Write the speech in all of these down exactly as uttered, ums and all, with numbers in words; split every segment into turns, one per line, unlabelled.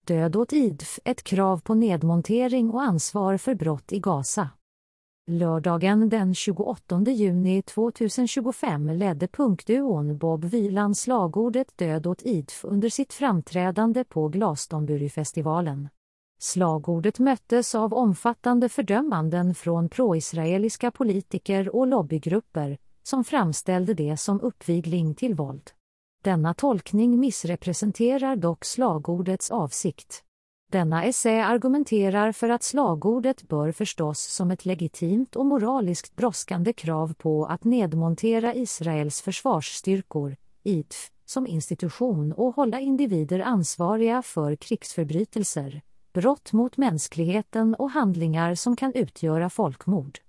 Död åt I D F, ett krav på nedmontering och ansvar för brott i Gaza. Lördagen den tjugoåttonde juni tjugohundratjugofem ledde punkduon Bob Vylan slagordet Död åt I D F under sitt framträdande på Glastonburyfestivalen. Slagordet möttes av omfattande fördömanden från pro-israeliska politiker och lobbygrupper som framställde det som uppvigling till våld. Denna tolkning missrepresenterar dock slagordets avsikt. Denna essä argumenterar för att slagordet bör förstås som ett legitimt och moraliskt brådskande krav på att nedmontera Israels försvarsstyrkor, I D F, som institution och hålla individer ansvariga för krigsförbrytelser, brott mot mänskligheten och handlingar som kan utgöra folkmord.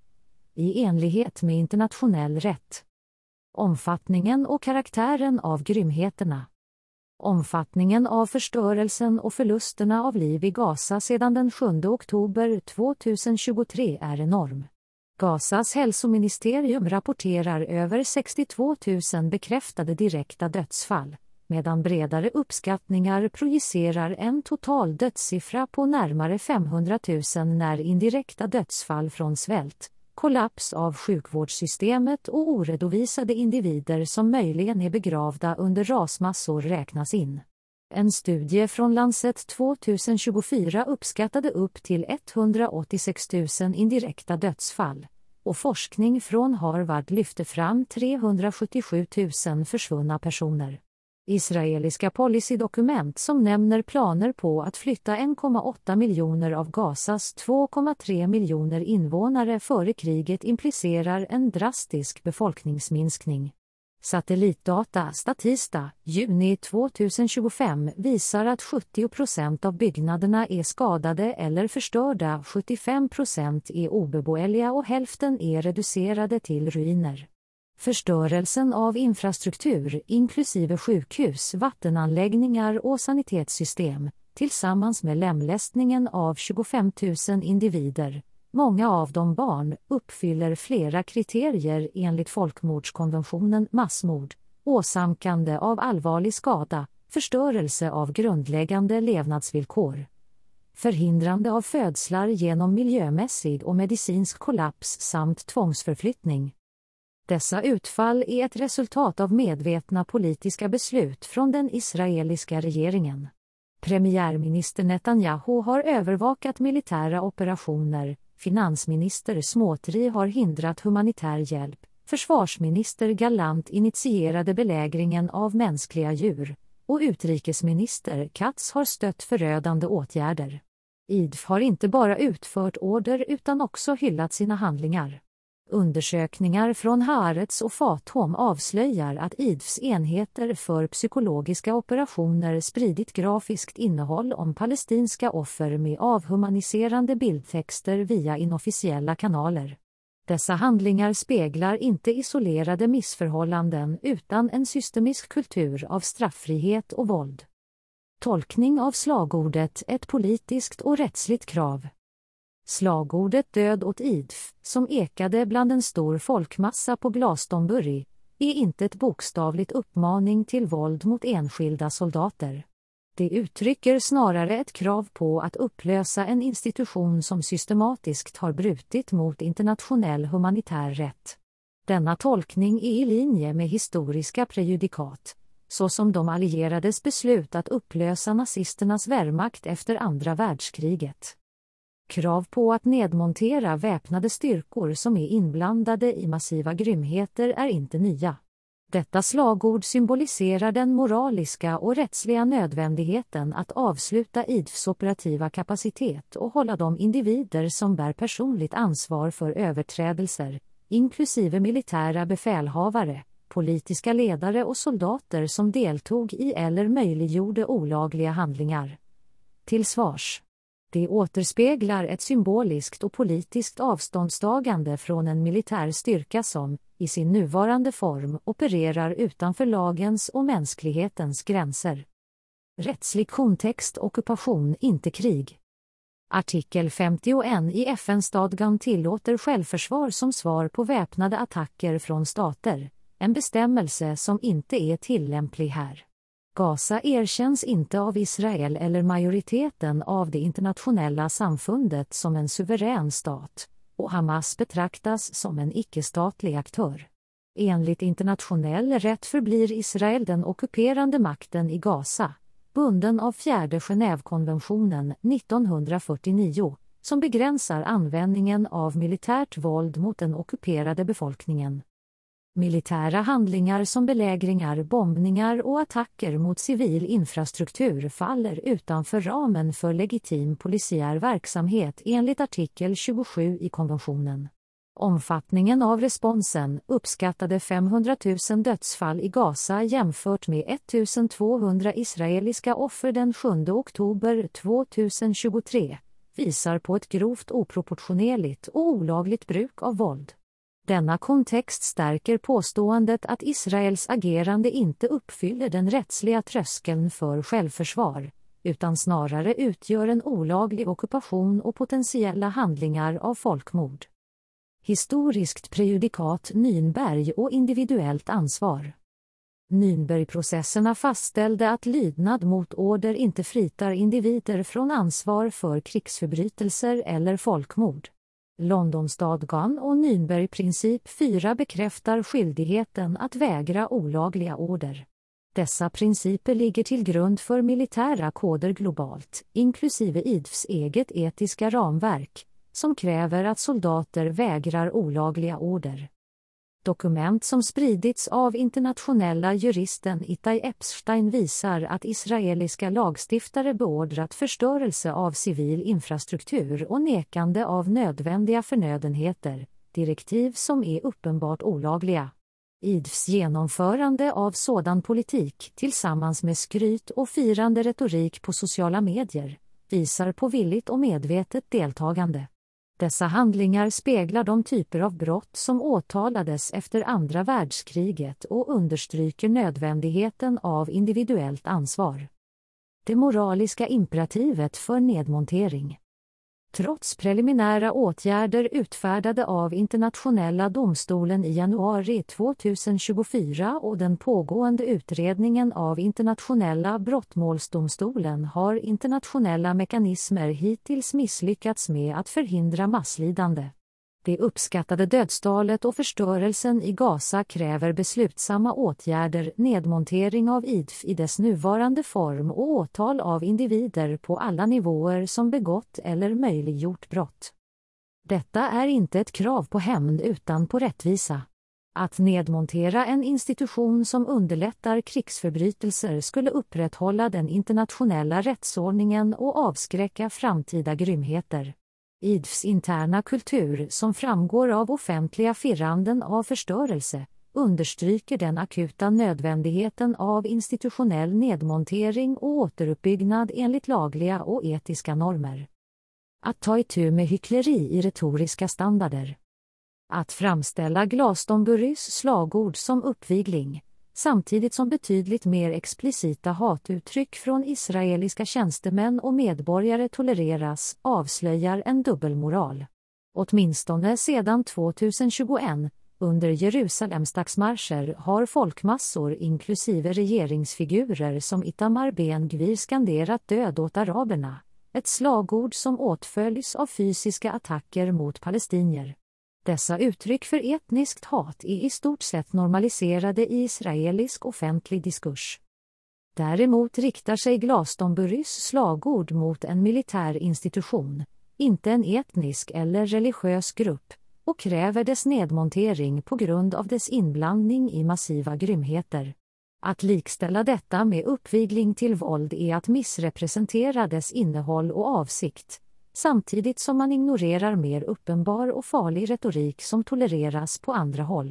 I enlighet med internationell rätt. Omfattningen och karaktären av grymheterna. Omfattningen av förstörelsen och förlusterna av liv i Gaza sedan den sjunde oktober tjugohundratjugotre är enorm. Gazas hälsoministerium rapporterar över sextiotvå tusen bekräftade direkta dödsfall, medan bredare uppskattningar projicerar en total dödssiffra på närmare femhundratusen när indirekta dödsfall från svält, kollaps av sjukvårdssystemet och oredovisade individer som möjligen är begravda under rasmassor räknas in. En studie från Lancet tjugohundratjugofyra uppskattade upp till etthundraåttiosex tusen indirekta dödsfall, och forskning från Harvard lyfte fram trehundrasjuttiosju tusen försvunna personer. Israeliska policydokument som nämner planer på att flytta en komma åtta miljoner av Gazas två komma tre miljoner invånare före kriget implicerar en drastisk befolkningsminskning. Satellitdata Statista, juni tjugohundratjugofem visar att sjuttio procent av byggnaderna är skadade eller förstörda, sjuttiofem procent är obeboeliga och hälften är reducerade till ruiner. Förstörelsen av infrastruktur, inklusive sjukhus, vattenanläggningar och sanitetssystem, tillsammans med lemlästningen av tjugofem tusen individer, många av dem barn, uppfyller flera kriterier enligt folkmordskonventionen: massmord, åsamkande av allvarlig skada, förstörelse av grundläggande levnadsvillkor, förhindrande av födslar genom miljömässig och medicinsk kollaps samt tvångsförflyttning. Dessa utfall är ett resultat av medvetna politiska beslut från den israeliska regeringen. Premiärminister Netanyahu har övervakat militära operationer, finansminister Smotrich har hindrat humanitär hjälp, försvarsminister Gallant initierade belägringen av mänskliga djur, och utrikesminister Katz har stött förödande åtgärder. I D F har inte bara utfört order utan också hyllat sina handlingar. Undersökningar från Haaretz och Fathom avslöjar att I D F:s enheter för psykologiska operationer spridit grafiskt innehåll om palestinska offer med avhumaniserande bildtexter via inofficiella kanaler. Dessa handlingar speglar inte isolerade missförhållanden utan en systemisk kultur av strafffrihet och våld. Tolkning av slagordet: ett politiskt och rättsligt krav. Slagordet Död åt I D F, som ekade bland en stor folkmassa på Glastonbury, är inte ett bokstavligt uppmaning till våld mot enskilda soldater. Det uttrycker snarare ett krav på att upplösa en institution som systematiskt har brutit mot internationell humanitär rätt. Denna tolkning är i linje med historiska prejudikat, såsom de allierades beslut att upplösa nazisternas Wehrmacht efter andra världskriget. Krav på att nedmontera väpnade styrkor som är inblandade i massiva grymheter är inte nya. Detta slagord symboliserar den moraliska och rättsliga nödvändigheten att avsluta I D F:s operativa kapacitet och hålla de individer som bär personligt ansvar för överträdelser, inklusive militära befälhavare, politiska ledare och soldater som deltog i eller möjliggjorde olagliga handlingar, till svars. Det återspeglar ett symboliskt och politiskt avståndstagande från en militär styrka som, i sin nuvarande form, opererar utanför lagens och mänsklighetens gränser. Rättslig kontext: ockupation, inte krig. Artikel femtioett i F N-stadgan tillåter självförsvar som svar på väpnade attacker från stater, en bestämmelse som inte är tillämplig här. Gaza erkänns inte av Israel eller majoriteten av det internationella samfundet som en suverän stat, och Hamas betraktas som en icke-statlig aktör. Enligt internationell rätt förblir Israel den ockuperande makten i Gaza, bunden av fjärde Genèvekonventionen nittonhundrafyrtionio, som begränsar användningen av militärt våld mot den ockuperade befolkningen. Militära handlingar som belägringar, bombningar och attacker mot civil infrastruktur faller utanför ramen för legitim polisiär verksamhet enligt artikel tjugosju i konventionen. Omfattningen av responsen uppskattade femhundratusen dödsfall i Gaza jämfört med ettusentvåhundra israeliska offer den sjunde oktober tjugohundratjugotre visar på ett grovt oproportionerligt och olagligt bruk av våld. Denna kontext stärker påståendet att Israels agerande inte uppfyller den rättsliga tröskeln för självförsvar, utan snarare utgör en olaglig ockupation och potentiella handlingar av folkmord. Historiskt prejudikat Nürnberg och individuellt ansvar. Nürnbergprocesserna fastställde att lydnad mot order inte fritar individer från ansvar för krigsförbrytelser eller folkmord. Londonstadgan och Nürnbergprincip fyra bekräftar skyldigheten att vägra olagliga order. Dessa principer ligger till grund för militära koder globalt, inklusive I D F:s eget etiska ramverk, som kräver att soldater vägrar olagliga order. Dokument som spridits av internationella juristen Itai Epstein visar att israeliska lagstiftare beordrat förstörelse av civil infrastruktur och nekande av nödvändiga förnödenheter, direktiv som är uppenbart olagliga. I D F:s genomförande av sådan politik tillsammans med skryt och firande retorik på sociala medier visar på villigt och medvetet deltagande. Dessa handlingar speglar de typer av brott som åtalades efter andra världskriget och understryker nödvändigheten av individuellt ansvar. Det moraliska imperativet för nedmontering. Trots preliminära åtgärder utfärdade av Internationella domstolen i januari tjugohundratjugofyra och den pågående utredningen av Internationella brottmålsdomstolen har internationella mekanismer hittills misslyckats med att förhindra masslidande. Det uppskattade dödstalet och förstörelsen i Gaza kräver beslutsamma åtgärder, nedmontering av I D F i dess nuvarande form och åtal av individer på alla nivåer som begått eller möjliggjort brott. Detta är inte ett krav på hämnd utan på rättvisa. Att nedmontera en institution som underlättar krigsförbrytelser skulle upprätthålla den internationella rättsordningen och avskräcka framtida grymheter. I D F:s interna kultur, som framgår av offentliga firanden av förstörelse, understryker den akuta nödvändigheten av institutionell nedmontering och återuppbyggnad enligt lagliga och etiska normer. Att ta itu med hyckleri i retoriska standarder. Att framställa Glastonburys slagord som uppvigling, samtidigt som betydligt mer explicita hatuttryck från israeliska tjänstemän och medborgare tolereras, avslöjar en dubbelmoral. Åtminstone sedan tjugohundratjugoett, under Jerusalemsdagsmarscher, har folkmassor inklusive regeringsfigurer som Itamar Ben-Gvir skanderat död åt araberna, ett slagord som åtföljs av fysiska attacker mot palestinier. Dessa uttryck för etniskt hat är i stort sett normaliserade i israelisk offentlig diskurs. Däremot riktar sig Glastonburys slagord mot en militär institution, inte en etnisk eller religiös grupp, och kräver dess nedmontering på grund av dess inblandning i massiva grymheter. Att likställa detta med uppvigling till våld är att missrepresentera dess innehåll och avsikt, samtidigt som man ignorerar mer uppenbar och farlig retorik som tolereras på andra håll.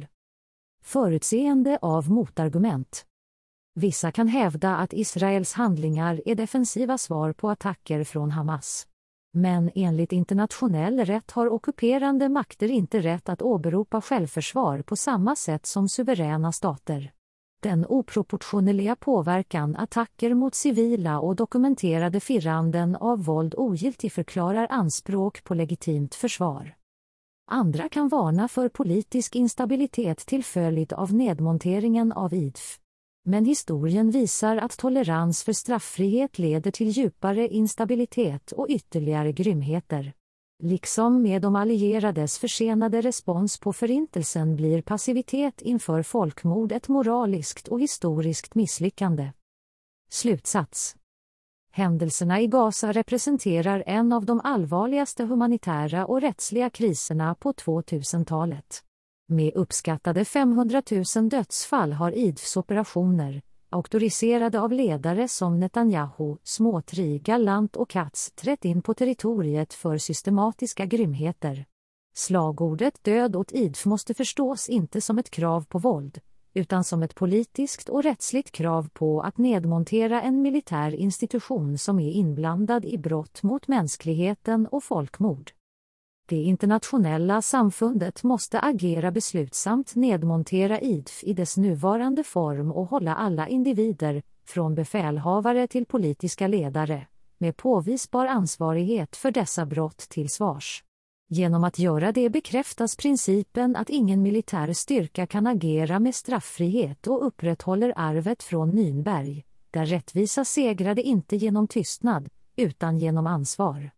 Förutseende av motargument. Vissa kan hävda att Israels handlingar är defensiva svar på attacker från Hamas. Men enligt internationell rätt har ockuperande makter inte rätt att åberopa självförsvar på samma sätt som suveräna stater. Den oproportionerliga påverkan attacker mot civila och dokumenterade firanden av våld ogiltigförklarar anspråk på legitimt försvar. Andra kan varna för politisk instabilitet till följd av nedmonteringen av I D F. Men historien visar att tolerans för strafffrihet leder till djupare instabilitet och ytterligare grymheter. Liksom med de allierades försenade respons på förintelsen blir passivitet inför folkmord ett moraliskt och historiskt misslyckande. Slutsats. Händelserna i Gaza representerar en av de allvarligaste humanitära och rättsliga kriserna på tvåtusentalet. Med uppskattade femhundratusen dödsfall har I D F:s operationer, auktoriserade av ledare som Netanyahu, Smotrich, Gallant och Katz, trätt in på territoriet för systematiska grymheter. Slagordet död åt I D F måste förstås inte som ett krav på våld, utan som ett politiskt och rättsligt krav på att nedmontera en militär institution som är inblandad i brott mot mänskligheten och folkmord. Det internationella samfundet måste agera beslutsamt, nedmontera I D F i dess nuvarande form och hålla alla individer, från befälhavare till politiska ledare, med påvisbar ansvarighet för dessa brott till svars. Genom att göra det bekräftas principen att ingen militär styrka kan agera med strafffrihet och upprätthåller arvet från Nürnberg, där rättvisa segrade inte genom tystnad, utan genom ansvar.